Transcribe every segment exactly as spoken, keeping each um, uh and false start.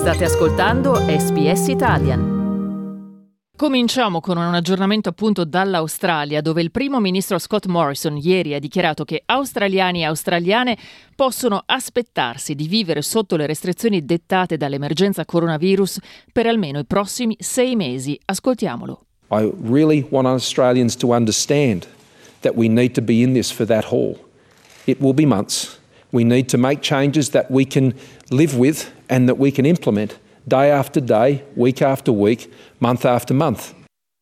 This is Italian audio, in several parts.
State ascoltando S B S Italian. Cominciamo con un aggiornamento appunto dall'Australia, dove il primo ministro Scott Morrison ieri ha dichiarato che australiani e australiane possono aspettarsi di vivere sotto le restrizioni dettate dall'emergenza coronavirus per almeno i prossimi sei mesi. Ascoltiamolo. I really want Australians to understand that we need to be in this for that haul. It will be months. We need to make changes that we can live with and that we can implement day after day, week after week, month after month.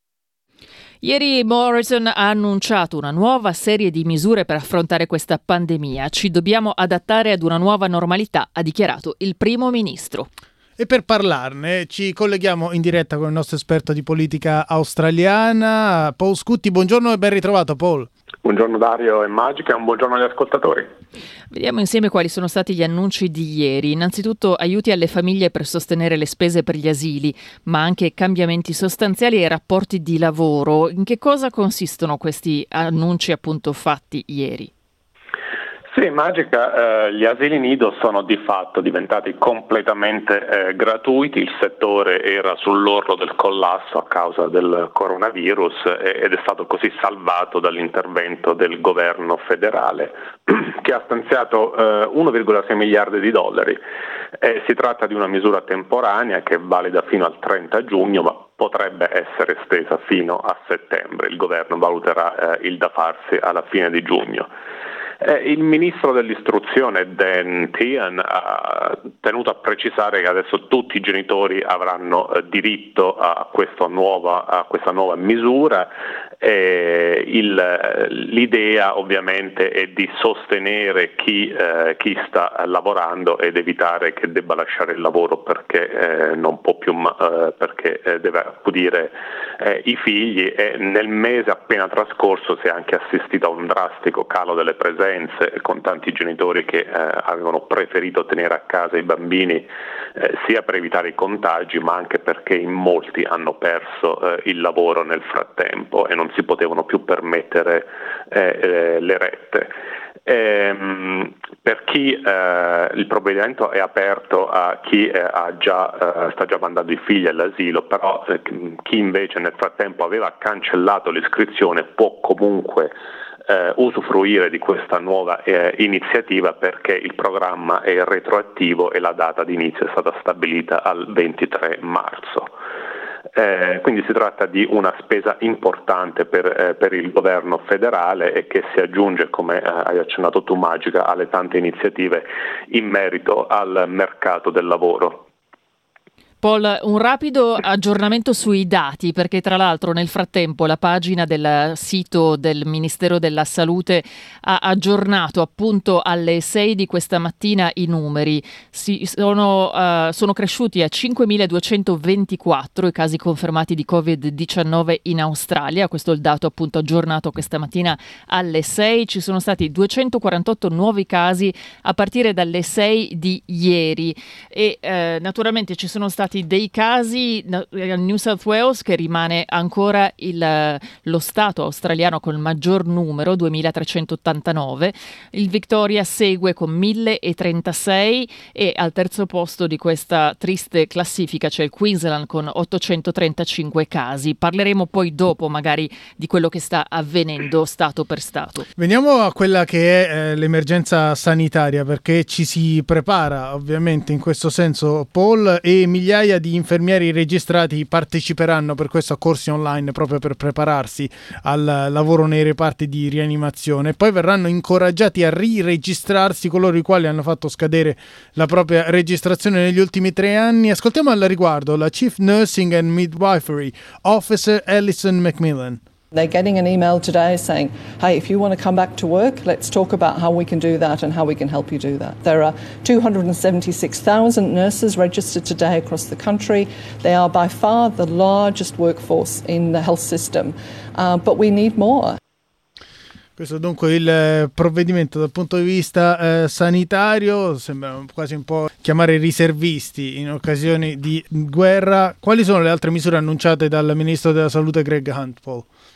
Ieri Morrison ha annunciato una nuova serie di misure per affrontare questa pandemia. Ci dobbiamo adattare ad una nuova normalità, ha dichiarato il primo ministro. E per parlarne ci colleghiamo in diretta con il nostro esperto di politica australiana, Paul Scutti. Buongiorno e ben ritrovato, Paul. Buongiorno Dario e Magica, un buongiorno agli ascoltatori. Vediamo insieme quali sono stati gli annunci di ieri. Innanzitutto aiuti alle famiglie per sostenere le spese per gli asili, ma anche cambiamenti sostanziali ai rapporti di lavoro. In che cosa consistono questi annunci appunto fatti ieri? Sì, Magica, eh, gli asili nido sono di fatto diventati completamente eh, gratuiti, il settore era sull'orlo del collasso a causa del coronavirus eh, ed è stato così salvato dall'intervento del governo federale che ha stanziato eh, uno virgola sei miliardi di dollari. Eh, si tratta di una misura temporanea che è valida fino al trenta giugno, ma potrebbe essere estesa fino a settembre. Il governo valuterà eh, il da farsi alla fine di giugno. Eh, il ministro dell'istruzione Dan Tehan ha tenuto a precisare che adesso tutti i genitori avranno eh, diritto a questa nuova, a questa nuova misura. Eh, il, l'idea ovviamente è di sostenere chi, eh, chi sta lavorando ed evitare che debba lasciare il lavoro perché eh, non può più, eh, perché eh, deve accudire eh, i figli, e nel mese appena trascorso si è anche assistito a un drastico calo delle presenze con tanti genitori che eh, avevano preferito tenere a casa i bambini eh, sia per evitare i contagi, ma anche perché in molti hanno perso eh, il lavoro nel frattempo e non si potevano più permettere eh, eh, le rette. Ehm, per chi eh, il provvedimento è aperto a chi eh, ha già, eh, sta già mandando i figli all'asilo, però eh, chi invece nel frattempo aveva cancellato l'iscrizione può comunque eh, usufruire di questa nuova eh, iniziativa, perché il programma è retroattivo e la data di inizio è stata stabilita al ventitré marzo. Eh, quindi si tratta di una spesa importante per, eh, per il governo federale e che si aggiunge, come eh, hai accennato tu Magica, alle tante iniziative in merito al mercato del lavoro. Paul, un rapido aggiornamento sui dati, perché tra l'altro nel frattempo la pagina del sito del Ministero della Salute ha aggiornato appunto alle sei di questa mattina i numeri. Si, sono, uh, sono cresciuti a cinquemiladuecentoventiquattro i casi confermati di covid diciannove in Australia. Questo è il dato appunto aggiornato questa mattina alle sei. Ci sono stati duecentoquarantotto nuovi casi a partire dalle sei di ieri e eh, naturalmente ci sono stati dei casi a New South Wales, che rimane ancora il, lo stato australiano con il maggior numero, duemilatrecentottantanove. Il Victoria segue con milletrentasei e al terzo posto di questa triste classifica c'è il Queensland con ottocentotrentacinque casi. Parleremo poi dopo magari di quello che sta avvenendo stato per stato. Veniamo a quella che è eh, l'emergenza sanitaria, perché ci si prepara ovviamente in questo senso, Paul, e migliaia di infermieri registrati parteciperanno per questo a corsi online proprio per prepararsi al lavoro nei reparti di rianimazione. Poi verranno incoraggiati a riregistrarsi coloro i quali hanno fatto scadere la propria registrazione negli ultimi tre anni. Ascoltiamo al riguardo la Chief Nursing and Midwifery Officer Alison McMillan. They're getting an email today saying, hey, if you want to come back to work, let's talk about how we can do that and how we can help you do that. There are two hundred seventy-six thousand nurses registered today across the country. They are by far the largest workforce in the health system, uh, but we need more. Questo dunque il provvedimento dal punto di vista eh, sanitario, sembra quasi un po' chiamare riservisti in occasioni di guerra. Quali sono le altre misure annunciate dal Ministro della Salute Greg Hunt, Paul?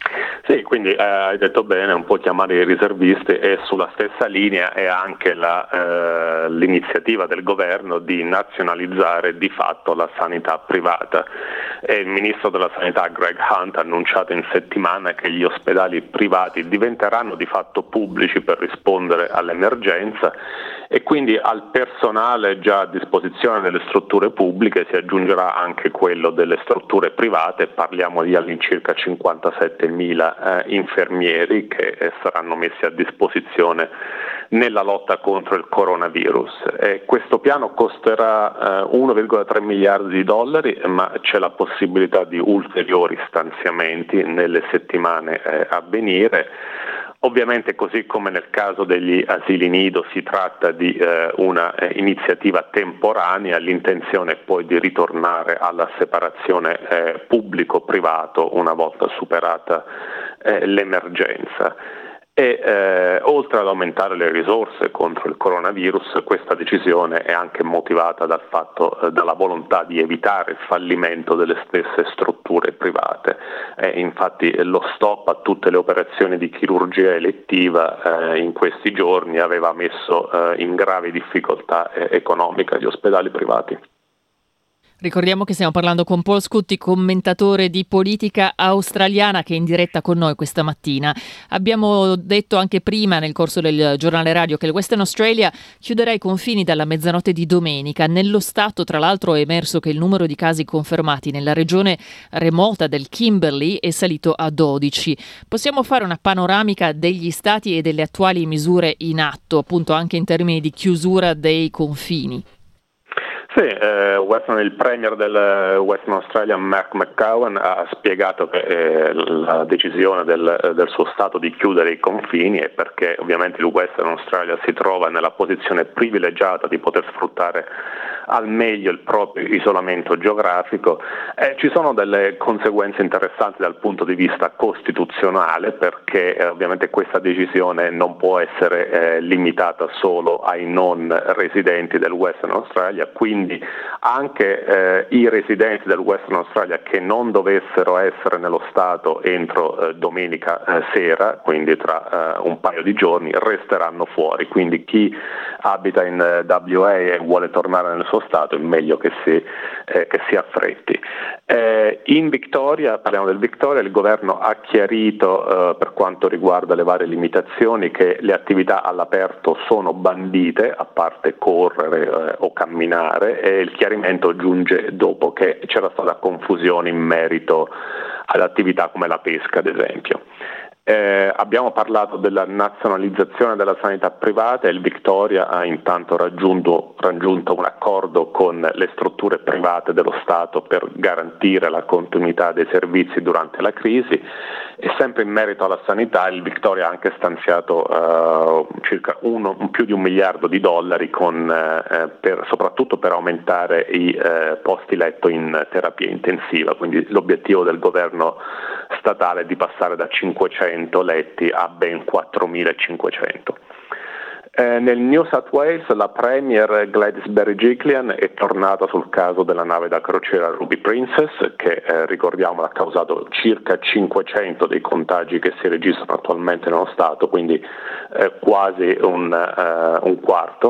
Sì, quindi eh, hai detto bene, un po' chiamare i riservisti, e sulla stessa linea è anche la, eh, l'iniziativa del governo di nazionalizzare di fatto la sanità privata. E il ministro della sanità Greg Hunt ha annunciato in settimana che gli ospedali privati diventeranno di fatto pubblici per rispondere all'emergenza, e quindi al personale già a disposizione delle strutture pubbliche si aggiungerà anche quello delle strutture private. Parliamo di all'incirca cinquantasettemila eh, infermieri che eh, saranno messi a disposizione nella lotta contro il coronavirus. E questo piano costerà eh, uno virgola tre miliardi di dollari, ma c'è la possibilità di ulteriori stanziamenti nelle settimane eh, a venire. Ovviamente, così come nel caso degli asili nido, si tratta di eh, una eh, iniziativa temporanea. L'intenzione è poi di ritornare alla separazione eh, pubblico-privato una volta superata eh, l'emergenza. E eh, oltre ad aumentare le risorse contro il coronavirus, questa decisione è anche motivata dal fatto, eh, dalla volontà di evitare il fallimento delle stesse strutture private. Eh, infatti lo stop a tutte le operazioni di chirurgia elettiva eh, in questi giorni aveva messo eh, in gravi difficoltà eh, economica gli ospedali privati. Ricordiamo che stiamo parlando con Paul Scutti, commentatore di politica australiana, che è in diretta con noi questa mattina. Abbiamo detto anche prima nel corso del giornale radio che il Western Australia chiuderà i confini dalla mezzanotte di domenica. Nello Stato, tra l'altro, è emerso che il numero di casi confermati nella regione remota del Kimberley è salito a dodici. Possiamo fare una panoramica degli stati e delle attuali misure in atto, appunto anche in termini di chiusura dei confini? Sì, eh, Western, il premier del Western Australia, Mark McGowan, ha spiegato che eh, la decisione del, del suo stato di chiudere i confini è perché ovviamente il Western Australia si trova nella posizione privilegiata di poter sfruttare al meglio il proprio isolamento geografico. Eh, ci sono delle conseguenze interessanti dal punto di vista costituzionale, perché eh, ovviamente questa decisione non può essere eh, limitata solo ai non residenti del Western Australia, quindi anche eh, i residenti del Western Australia che non dovessero essere nello Stato entro eh, domenica eh, sera, quindi tra eh, un paio di giorni, resteranno fuori. Quindi chi abita in eh, W A e vuole tornare nel suo Stato è meglio che si, eh, che si affretti. Eh, in Victoria, parliamo del Victoria, il governo ha chiarito eh, per quanto riguarda le varie limitazioni che le attività all'aperto sono bandite, a parte correre eh, o camminare, e il chiarimento giunge dopo che c'era stata confusione in merito ad attività come la pesca, ad esempio. Eh, abbiamo parlato della nazionalizzazione della sanità privata, e il Victoria ha intanto raggiunto, raggiunto un accordo con le strutture private dello Stato per garantire la continuità dei servizi durante la crisi, e sempre in merito alla sanità il Victoria ha anche stanziato eh, circa uno, più di un miliardo di dollari con, eh, per, soprattutto per aumentare i eh, posti letto in terapia intensiva. Quindi l'obiettivo del governo statale è di passare da cinquecento letti a ben quattromilacinquecento. Eh, nel New South Wales la premier Gladys Berejiklian è tornata sul caso della nave da crociera Ruby Princess, che eh, ricordiamo ha causato circa cinquecento dei contagi che si registrano attualmente nello Stato, quindi eh, quasi un, uh, un quarto.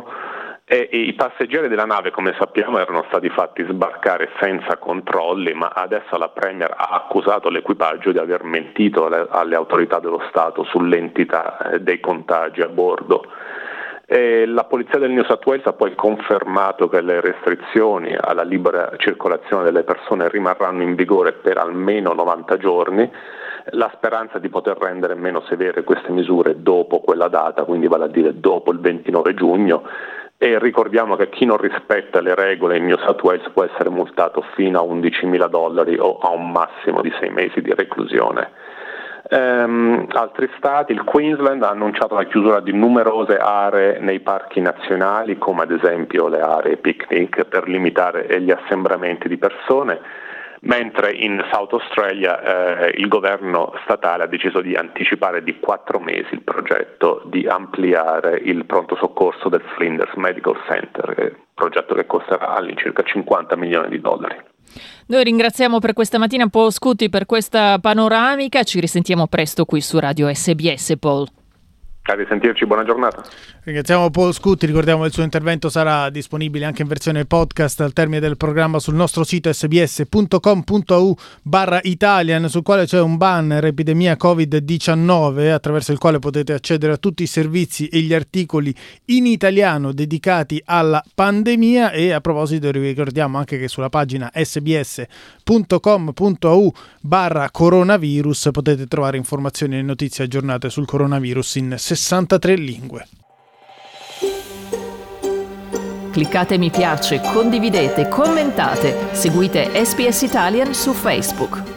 E i passeggeri della nave, come sappiamo, erano stati fatti sbarcare senza controlli, ma adesso la premier ha accusato l'equipaggio di aver mentito alle, alle autorità dello Stato sull'entità eh, dei contagi a bordo. E la polizia del New South Wales ha poi confermato che le restrizioni alla libera circolazione delle persone rimarranno in vigore per almeno novanta giorni. La speranza è di poter rendere meno severe queste misure dopo quella data, quindi vale a dire dopo il ventinove giugno. E ricordiamo che chi non rispetta le regole in New South Wales può essere multato fino a undicimila dollari o a un massimo di sei mesi di reclusione. Um, altri stati, il Queensland ha annunciato la chiusura di numerose aree nei parchi nazionali, come ad esempio le aree picnic, per limitare gli assembramenti di persone, mentre in South Australia eh, il governo statale ha deciso di anticipare di quattro mesi il progetto di ampliare il pronto soccorso del Flinders Medical Center, progetto che costerà all'incirca cinquanta milioni di dollari. Noi ringraziamo per questa mattina Paul Scutti per questa panoramica, ci risentiamo presto qui su Radio S B S, Paul. A risentirci, buona giornata. Ringraziamo Paul Scutti, ricordiamo che il suo intervento sarà disponibile anche in versione podcast al termine del programma sul nostro sito sbs.com.au barra Italian, sul quale c'è un banner epidemia covid diciannove attraverso il quale potete accedere a tutti i servizi e gli articoli in italiano dedicati alla pandemia. E a proposito vi ricordiamo anche che sulla pagina sbs.com.au barra coronavirus potete trovare informazioni e notizie aggiornate sul coronavirus in sessantatré lingue. Cliccate mi piace, condividete, commentate, seguite S B S Italian su Facebook.